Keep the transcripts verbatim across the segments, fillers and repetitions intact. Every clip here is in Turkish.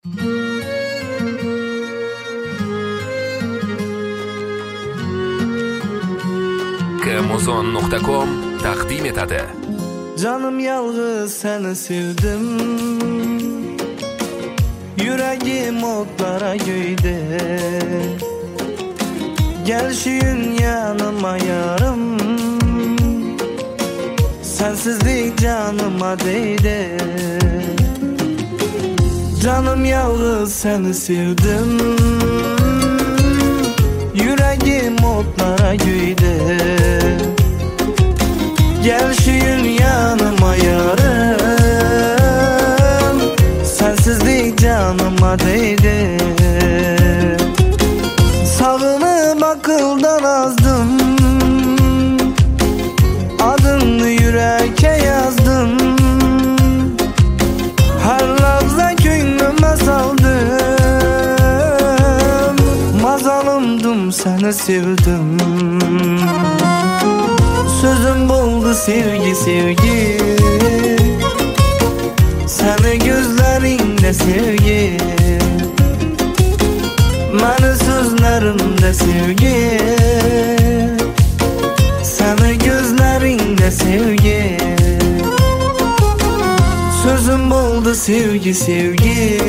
Kmuzon nokta com taqdim etadi. Canım yalğız seni sevdim, yüreğim otlara göyde. Gel şu gün yanıma yarım, sensizlik canıma değdi. Canım yalğız seni sevdim, yüreğim otlara göyde. Gel şu gün yanıma yarım, sensizlik canıma değdi. Sağınıp akıldan azdım, adını yüreğe yazdım. Her lahza könlüme saldım, mazalımdım seni sevdim. Sözüm oldu sevgi sevgi, seni gözlerinde sevgi, məni sözlerimde sevgi, seni gözlerinde sevgi. Sözüm oldu sevgi sevgi,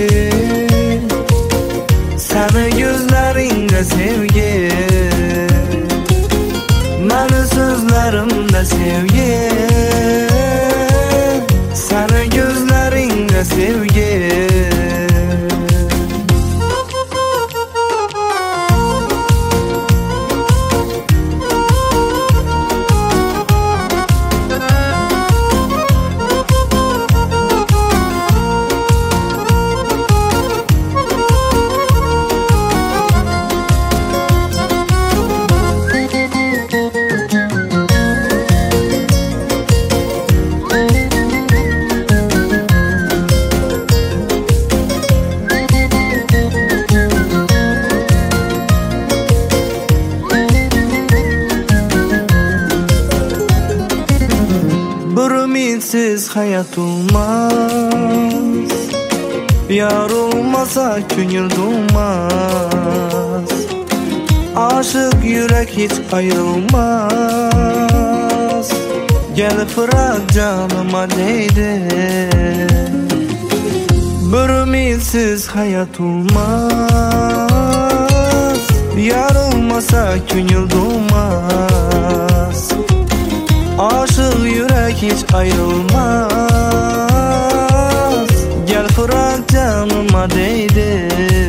seni gözlerinde sevgi, məni sözlerimde sevgi, seni gözlerinde sevgi. Ümitsiz hayat olmaz, yar olmasa gönül dolmaz. Aşık yürek hiç ayrılmaz, gel bırak canıma değdi. Bir ümitsiz hayat olmaz, yar olmasa gönül dolmaz. Aşık yürek hiç ayrılmaz, gel bırak canıma değdi.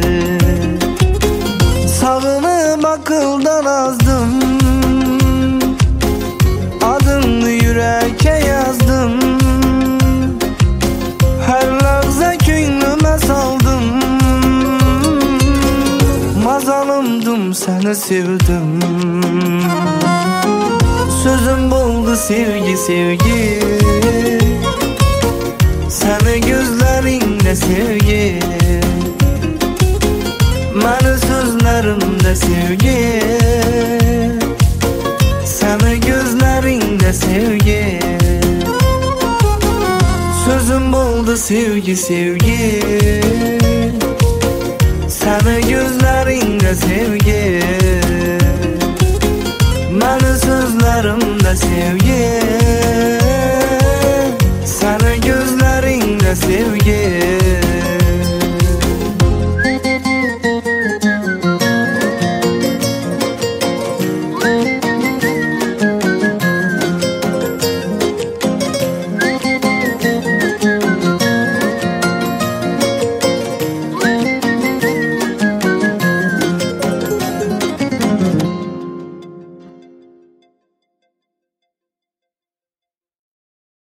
Sağınıp akıldan azdım, adını yüreğe yazdım. Her lahza könlüme saldım, mazalımdım seni sevdim. Sözüm oldu sevgi sevgi, seni gözlerinde sevgi, məni sözlerimde sevgi, seni gözlerinde sevgi. Sözüm oldu sevgi sevgi, seni gözlerinde sevgi, məni sözlerimde sevgi, seni gözlerinde sevgi.